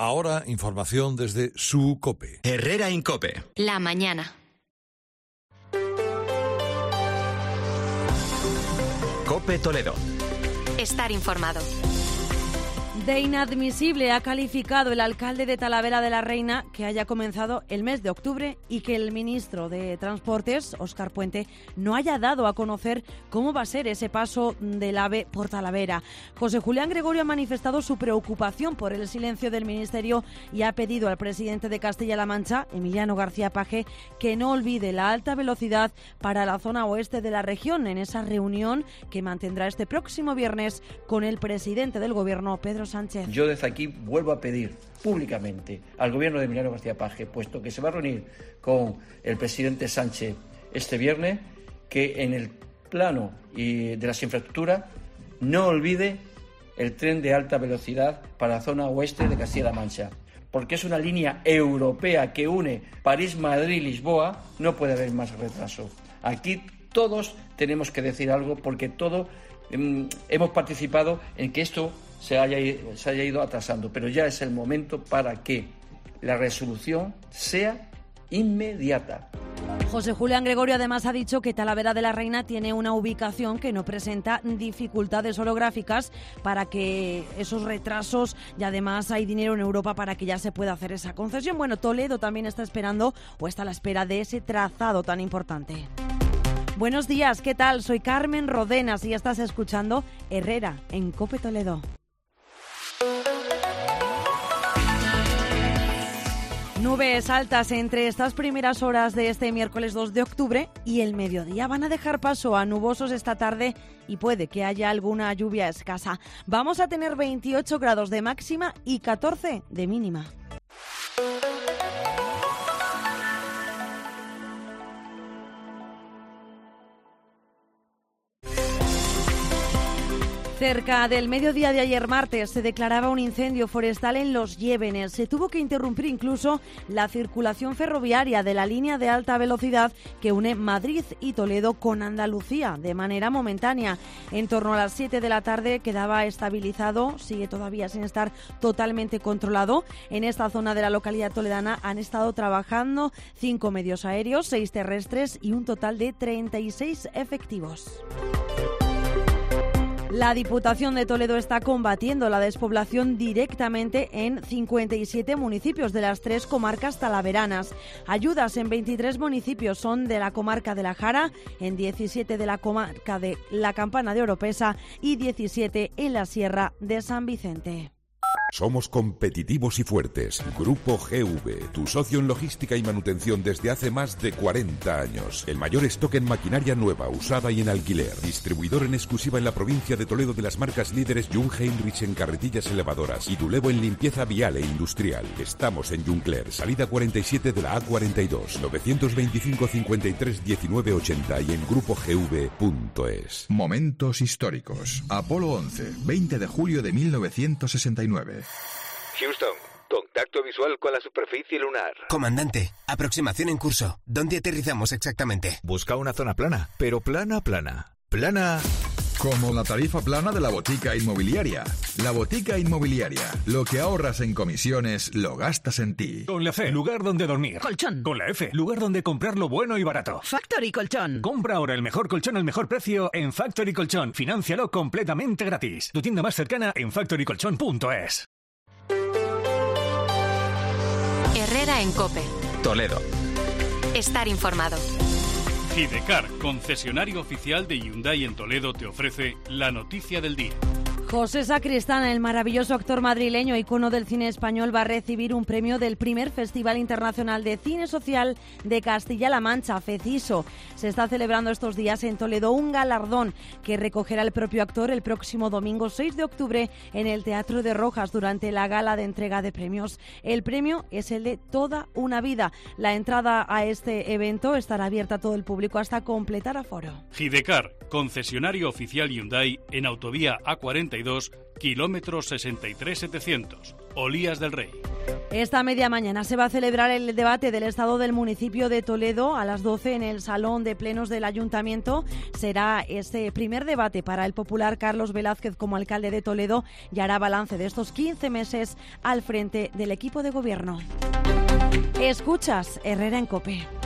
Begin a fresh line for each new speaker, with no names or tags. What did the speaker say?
Ahora, información desde su COPE.
Herrera en COPE.
La mañana.
COPE Toledo.
Estar informado.
De inadmisible ha calificado el alcalde de Talavera de la Reina que haya comenzado el mes de octubre y que el ministro de Transportes, Óscar Puente, no haya dado a conocer cómo va a ser ese paso del AVE por Talavera. José Julián Gregorio ha manifestado su preocupación por el silencio del ministerio y ha pedido al presidente de Castilla-La Mancha, Emiliano García Paje, que no olvide la alta velocidad para la zona oeste de la región en esa reunión que mantendrá este próximo viernes con el presidente del Gobierno, Pedro Sánchez.
Yo desde aquí vuelvo a pedir públicamente al gobierno de Emiliano García Paje, puesto que se va a reunir con el presidente Sánchez este viernes, que en el plano de las infraestructuras no olvide el tren de alta velocidad para la zona oeste de Castilla-La Mancha, porque es una línea europea que une París, Madrid y Lisboa. No puede haber más retraso. Aquí todos tenemos que decir algo, porque todos hemos participado en que esto se haya ido atrasando, pero ya es el momento para que la resolución sea inmediata.
José Julián Gregorio además ha dicho que Talavera de la Reina tiene una ubicación que no presenta dificultades orográficas para que esos retrasos, y además hay dinero en Europa para que ya se pueda hacer esa concesión. Bueno, Toledo también está esperando o está a la espera de ese trazado tan importante. Buenos días, ¿qué tal? Soy Carmen Rodenas y estás escuchando Herrera en COPE Toledo. Nubes altas entre estas primeras horas de este miércoles 2 de octubre y el mediodía van a dejar paso a nubosos esta tarde y puede que haya alguna lluvia escasa. Vamos a tener 28 grados de máxima y 14 de mínima. Cerca del mediodía de ayer martes se declaraba un incendio forestal en Los Llévenes. Se tuvo que interrumpir incluso la circulación ferroviaria de la línea de alta velocidad que une Madrid y Toledo con Andalucía de manera momentánea. En torno a las 7 de la tarde quedaba estabilizado, sigue todavía sin estar totalmente controlado. En esta zona de la localidad toledana han estado trabajando 5 medios aéreos, 6 terrestres y un total de 36 efectivos. La Diputación de Toledo está combatiendo la despoblación directamente en 57 municipios de las 3 comarcas talaveranas. Ayudas en 23 municipios son de la comarca de la Jara, en 17 de la comarca de la Campana de Oropesa y 17 en la Sierra de San Vicente.
Somos competitivos y fuertes. Grupo GV, tu socio en logística y manutención desde hace más de 40 años. El mayor stock en maquinaria nueva, usada y en alquiler. Distribuidor en exclusiva en la provincia de Toledo de las marcas líderes Jung Heinrich en carretillas elevadoras y Dulevo en limpieza vial e industrial. Estamos en Juncler, salida 47 de la A42, 925 53 19 80 y en grupogv.es.
Momentos históricos. Apolo 11, 20 de julio de 1969.
Houston, contacto visual con la superficie lunar.
Comandante, aproximación en curso. ¿Dónde aterrizamos exactamente?
Busca una zona plana, pero plana. Plana...
Como la tarifa plana de la Botica Inmobiliaria. La Botica Inmobiliaria. Lo que ahorras en comisiones, lo gastas en ti.
Con la C, lugar donde dormir.
Colchón.
Con la F, lugar donde comprar lo bueno y barato.
Factory Colchón.
Compra ahora el mejor colchón al mejor precio en Factory Colchón. Fináncialo completamente gratis. Tu tienda más cercana en factorycolchón.es.
Herrera en COPE.
Toledo.
Estar informado.
Hidecar, concesionario oficial de Hyundai en Toledo, te ofrece la noticia del día.
José Sacristán, el maravilloso actor madrileño, icono del cine español, va a recibir un premio del primer Festival Internacional de Cine Social de Castilla-La Mancha, FECISO. Se está celebrando estos días en Toledo un galardón que recogerá el propio actor el próximo domingo 6 de octubre en el Teatro de Rojas durante la gala de entrega de premios. El premio es el de Toda una vida. La entrada a este evento estará abierta a todo el público hasta completar aforo.
Hidecar, concesionario oficial Hyundai en autovía A42, kilómetro 63700, Olías del Rey.
Esta media mañana se va a celebrar el debate del estado del municipio de Toledo a las 12 en el Salón de Plenos del Ayuntamiento. Será este primer debate para el popular Carlos Velázquez como alcalde de Toledo y hará balance de estos 15 meses al frente del equipo de gobierno. Escuchas Herrera en COPE.